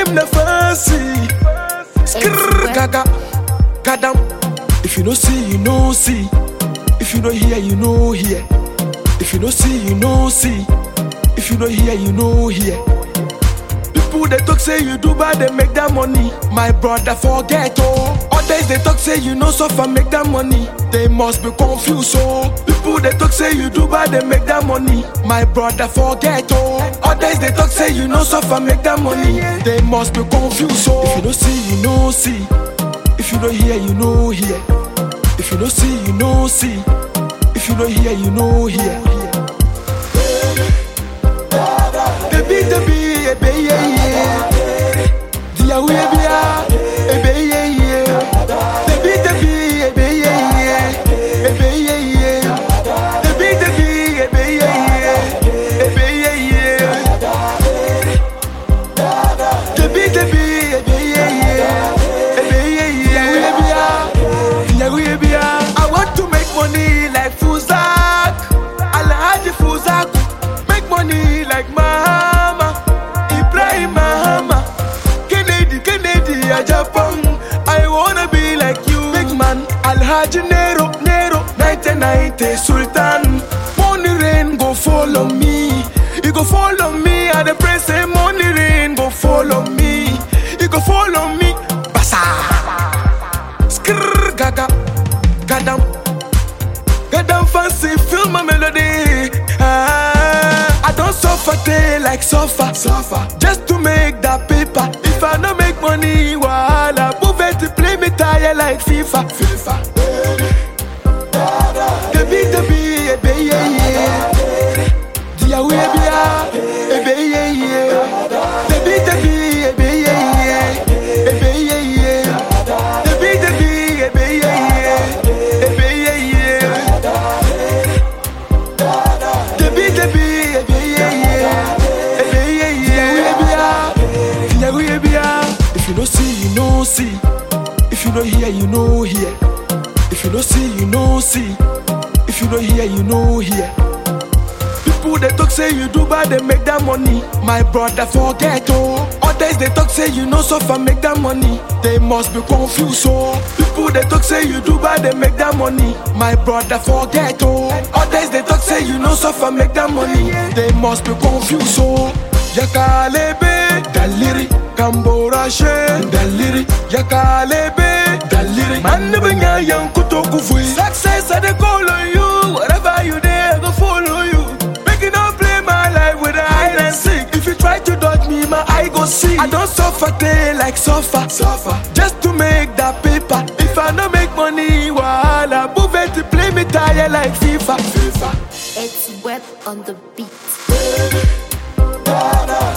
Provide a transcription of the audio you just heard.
them the fancy. Skrrr, gaga, gadam. If you no see, you no see. If you no hear, you no hear. If you no see, you no see. If you no hear, you no hear. People they talk say you do bad, they make that money. My brother forget oh. Others they talk say you no suffer, make that money. They must be confused oh. People they talk say you do bad, they make that money. My brother forget oh. Others they talk say you no suffer, make that money. They must be confused oh. If you no see, you no see. If you no hear, you no hear. If you no see, you no see. If you no hear, you no hear. The beat, ebe yeah yeah. Dia we be ya, ebe yeah yeah. The beat, ebe yeah yeah, ebe yeah yeah. The beat, ebe yeah yeah, ebe yeah yeah. The beat, ebe yeah yeah, ebe yeah yeah. Dia we be ya. I want to make money like Fuzak, Alhaji Fuzak. Make money like Mahama, Ibrahim Mahama, Kennedy, Japan. I wanna be like you, big man. Alhaji Nero, 1990 Sultan. Money rain go follow me, you go follow me. At the press say money rain go follow me, you go follow me. Basa, skrrr gaga, gadam, gadam fancy, feel my melody. I don't suffer day like suffer, just to make that paper. If I don't make money, wahala, move it to play me tire like FIFA. The beat, ebe yeah yeah. Dia we be ya, ebe yeah yeah. The beat, ebe yeah yeah, ebe yeah yeah. The beat, ebe yeah yeah, ebe yeah yeah. The beat, ebe yeah yeah, ebe yeah yeah. If you no see, you no see. If you no hear, you no hear. If you no see, you no see. If you no hear, you no hear. People they talk say you do bad, they make that money. My brother forget oh. Others they talk say you no suffer, make that money. They must be confused oh. People they talk say you do bad, they make that money. My brother forget oh. Others they talk say you no suffer, make that money. They must be confused oh. Yakalebe daliri, Kambora she daliri. Yakalebe daliri, man benya yang kutoku fui. Success I dey call on you, wherever you there I go follow you. Making up play my life with a hide and seek. If you try to dodge me, my eye go see. I don't suffer day like suffer, just to make that paper. If I don't make money, wahala, move it to play me tire like FIFA. It's wet on the beat. Da, da.